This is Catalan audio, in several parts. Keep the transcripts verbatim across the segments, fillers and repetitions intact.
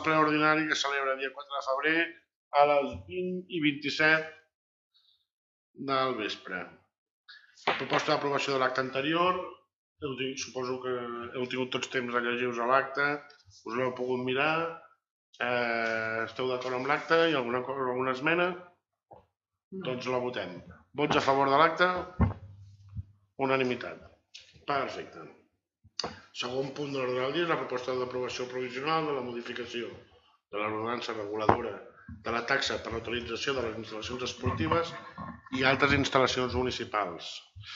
ple ordinari que celebra el dia quatre de febrer a les vint i vint-i-set del vespre. Proposta d'aprovació de l'acte anterior. Suposo que heu tingut tots temps de llegir-vos l'acte, us l'heu pogut mirar. Esteu d'acord amb l'acte? Hi ha alguna cosa, alguna esmena? Doncs la votem. Vots a favor de l'acte? Unanimitat. Perfecte. Segon punt de l'ordre del dia és la proposta d'aprovació provisional de la modificació de l'ordenança reguladora de la taxa per l'autorització de les instal·lacions esportives i altres instal·lacions municipals.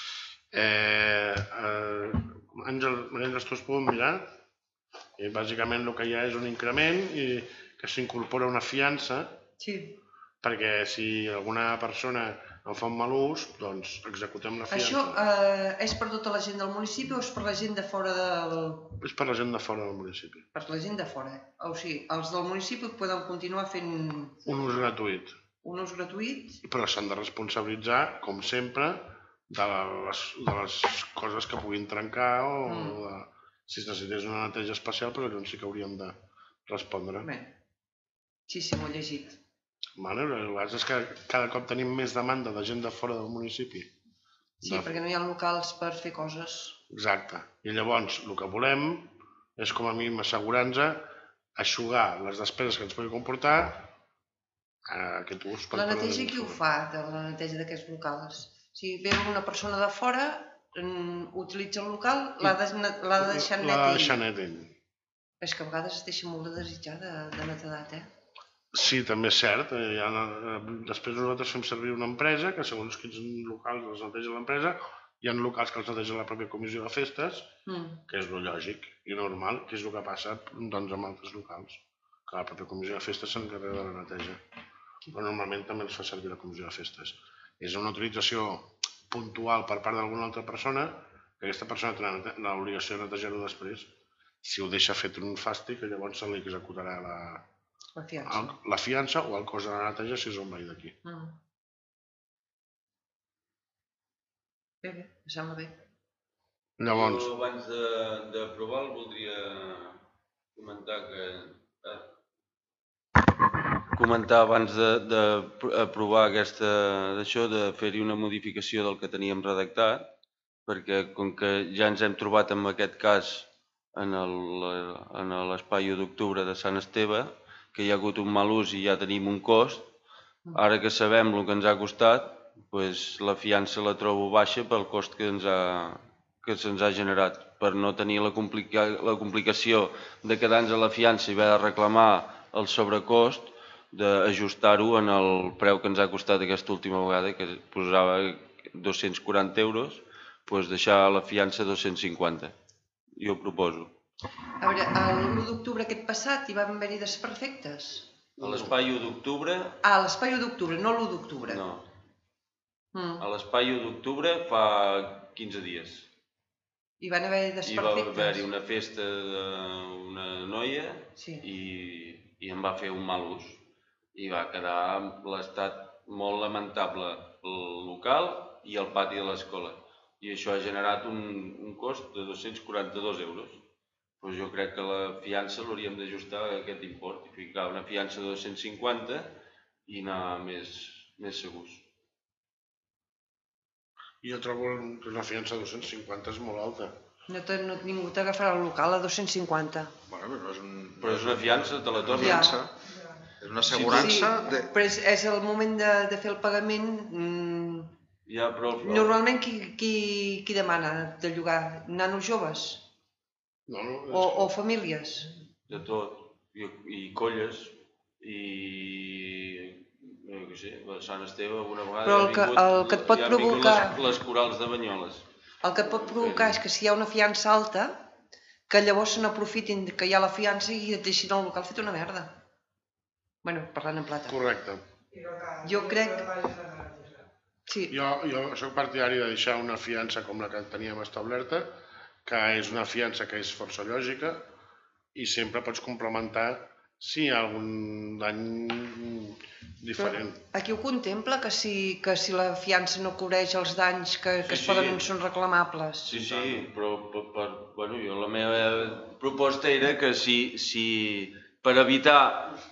Àngel, Maria, tu es poden mirar? Bàsicament el que hi ha és un increment i que s'incorpora una fiança perquè si alguna persona en fa un mal ús, doncs executem la fiança. Això és per tota la gent del municipi o és per la gent de fora del... És per la gent de fora del municipi. Per la gent de fora. O sigui, els del municipi poden continuar fent... Un ús gratuït. Un ús gratuït. Però s'han de responsabilitzar, com sempre, de les coses que puguin trencar o si es necessités una neteja especial, però llavors sí que hauríem de respondre. Bé, sí, sí, m'ho he llegit. El que és que cada cop tenim més demanda de gent de fora del municipi. Sí, perquè no hi ha locals per fer coses. Exacte. I llavors el que volem és, com a mínim, assegurar-nos, eixugar les despeses que ens pugui comportar aquest ús. La neteja qui ho fa, la neteja d'aquests locals? Si ve una persona de fora, utilitza el local, l'ha de deixar net ell. L'ha de deixar net ell. És que a vegades es deixa molt de desitjar de netedat, eh? Sí, també és cert. Després nosaltres fem servir una empresa que segons quins locals els neteja l'empresa, hi ha locals que els neteja la pròpia comissió de festes, que és el lògic i normal, que és el que passa amb altres locals, que la pròpia comissió de festes s'encarrega de la neteja. Però normalment també els fa servir la comissió de festes. És una utilització puntual per part d'alguna altra persona, que aquesta persona té l'obligació de netejar-ho després. Si ho deixa fet un fàstic, llavors se li executarà la... la fiança o el cost de la neteja si és un veí d'aquí. Bé, bé, em sembla bé. Llavors... Abans d'aprovar el voldria comentar que... Comentar abans d'aprovar aquesta... d'això, de fer-hi una modificació del que teníem redactat, perquè com que ja ens hem trobat en aquest cas en l'espai u d'octubre de Sant Esteve, que hi ha hagut un mal ús i ja tenim un cost, ara que sabem el que ens ha costat, la fiança la trobo baixa pel cost que se'ns ha generat, per no tenir la complicació de quedar-nos a la fiança i haver de reclamar el sobrecost, d'ajustar-ho en el preu que ens ha costat aquesta última vegada, que posava dos-cents quaranta euros, doncs deixar la fiança dos-cents cinquanta. Jo ho proposo. A veure, l'u d'octubre aquest passat hi van haver-hi desperfectes? A l'espai u d'octubre... Ah, a l'espai u d'octubre, no l'u d'octubre. No. A l'espai u d'octubre fa quinze dies. Hi van haver desperfectes? Hi va haver-hi una festa d'una noia i en va fer un mal ús. I va quedar l'estat molt lamentable el local i el pati de l'escola. I això ha generat un cost de dos-cents quaranta-dos euros. Però jo crec que la fiança l'hauríem d'ajustar a aquest import i ficar una fiança de dos-cents cinquanta i anar més segurs. Jo trobo que una fiança de dos-cents cinquanta és molt alta. Ningú t'agafarà el local a dos-cents cinquanta. Però és una fiança, te la torna. És una assegurança... Però és el moment de fer el pagament... Normalment qui demana de llogar? Nanos joves? O famílies? De tot. I colles. I... no sé, a Sant Esteve una vegada ha vingut les corals de Banyoles. El que et pot provocar és que si hi ha una fiança alta, que llavors se n'aprofitin que hi ha la fiança i et deixin el local fet una merda. Bueno, parlant en plata. Correcte. Jo crec... Jo soc partidari de deixar una fiança com la que teníem establerta, que és una fiança que és força lògica i sempre pots complementar si hi ha algun dany diferent. Aquí ho contempla, que si la fiança no cobreix els danys que es poden són reclamables? Sí, sí, però jo la meva proposta era que si per evitar...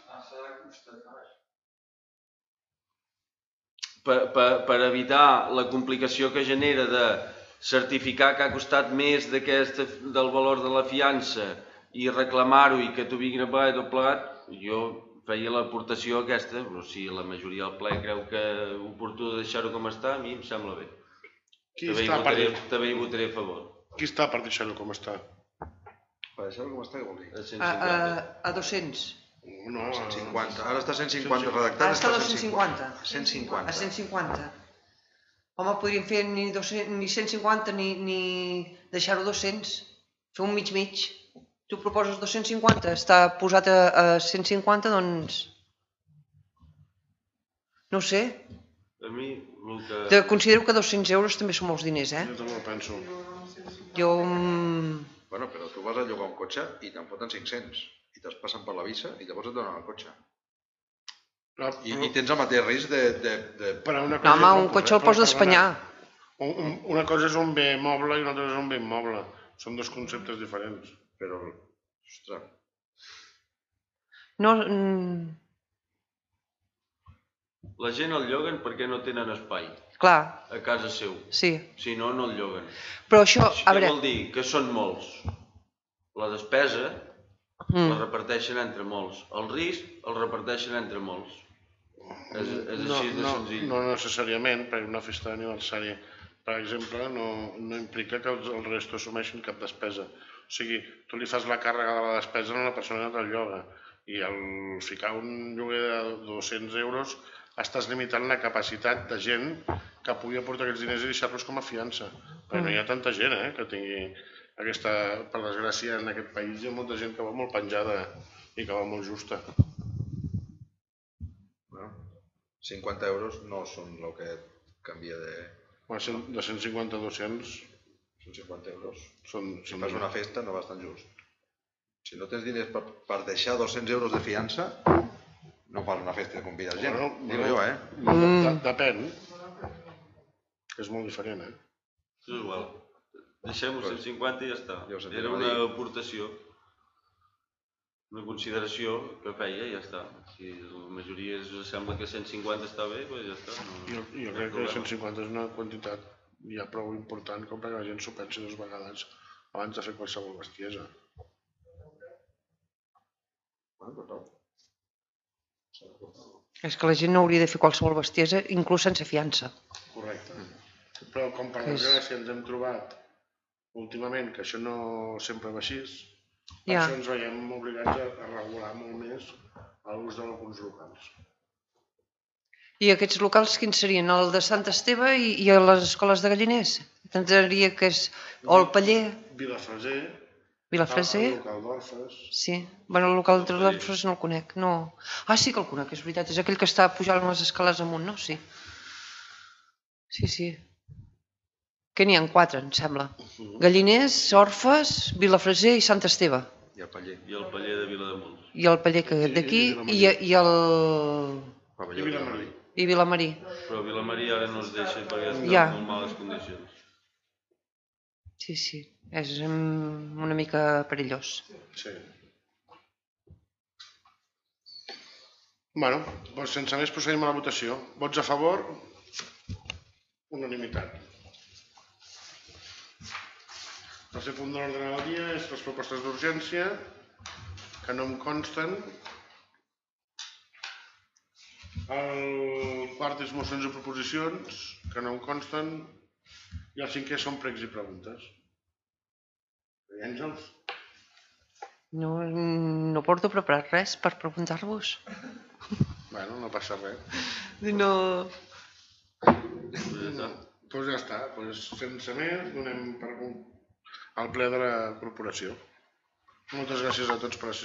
Per, per, per evitar la complicació que genera de certificar que ha costat més del valor de la fiança i reclamar-ho i que t'ho vinguin a pagar i tot plegat, jo feia l'aportació aquesta, però si la majoria del ple creu que és oportú deixar-ho com està, a mi em sembla bé. També hi votaré a favor. Qui està per deixar-ho com està? Per deixar-ho com està, què vol dir? A dos-cents. No, a cent cinquanta. Ara està a cent cinquanta redactat. Ara està a dos cents cinquanta. cent cinquanta. A cent cinquanta. Home, podríem fer ni cent cinquanta ni deixar-ho dos-cents. Fer un mig-mig. Tu proposes dos cents cinquanta, està posat a cent cinquanta, doncs... No ho sé. A mi, el que... Considero que dos-cents euros també són molts diners, eh? Jo també ho penso. Jo... Bueno, però tu vas a llogar un cotxe i te'n foten cinc-cents. I te'ls passen per la visa i llavors et donen el cotxe. I tens el mateix risc de... No, home, un cotxe el pots d'espanyar. Una cosa és un bé moble i una altra és un bé immoble. Són dos conceptes diferents. Però, ostres... No... La gent el lloguen perquè no tenen espai. Clar. A casa seu. Sí. Si no, no el lloguen. Però això, a veure... Què vol dir? Que són molts. La despesa la reparteixen entre molts. El risc el reparteixen entre molts. És així de senzill. No necessàriament, perquè una festa d'aniversari, per exemple, no implica que el resto assumeixin cap despesa. O sigui, tu li fas la càrrega de la despesa a una persona que te'l lloga i al ficar un lloguer de dos-cents euros estàs limitant la capacitat de gent que pugui aportar aquests diners i deixar-los com a fiança. Perquè no hi ha tanta gent que tingui aquesta, per desgràcia, en aquest país hi ha molta gent que va molt penjada i que va molt justa. cinquanta euros no són el que canvia de... De cent cinquanta a dos-cents... Són cinquanta euros. Si fas una festa no vas tan just. Si no tens diners per deixar dos-cents euros de fiança, no fas una festa i convides gent. Digo jo, eh? Depèn. És molt diferent, eh? És igual. Deixem-ho cent cinquanta i ja està. Era una aportació, una consideració que feia i ja està. Si la majoria sembla que cent cinquanta està bé, doncs ja està. Jo crec que cent cinquanta és una quantitat ja prou important com perquè la gent s'ho pensi dues vegades abans de fer qualsevol bestiesa. És que la gent no hauria de fer qualsevol bestiesa, inclús sense fiança. Correcte. Però com per desgràcia ens hem trobat últimament que això no sempre va així, per això ens veiem obligats a regular molt més l'ús d'alguns locals. I aquests locals quins serien? El de Sant Esteve i les escoles de Galliners? Entendria que és... O el Paller? Vilafreser. Vilafreser? El local d'Orfes. Sí. Bueno, el local d'Orfes no el conec, no. Ah, sí que el conec, és veritat. És aquell que està pujant les escales amunt, no? Sí. Sí, sí. Que n'hi ha quatre, em sembla. Galliners, Orfes, Vilafreser i Sant Esteve. I el Paller. I el Paller de Vilademuls. I el Paller d'aquí i el... I Vilamarí. I Vilamarí. Però Vilamarí ara no es deixa perquè està en molt males condicions. Sí, sí. És una mica perillós. Sí. Bueno, doncs sense més procedim a la votació. Vots a favor? Unanimitat. El tercer punt de l'ordre del dia és les propostes d'urgència, que no em consten. El quart és mocions i proposicions, que no em consten. I el cinquè són pregs i preguntes. I Àngels? No porto preparat res per preguntar-vos. Bueno, no passa res. No... Doncs ja està. Sense més, donem per al ple de la corporació. Moltes gràcies a tots per assistir.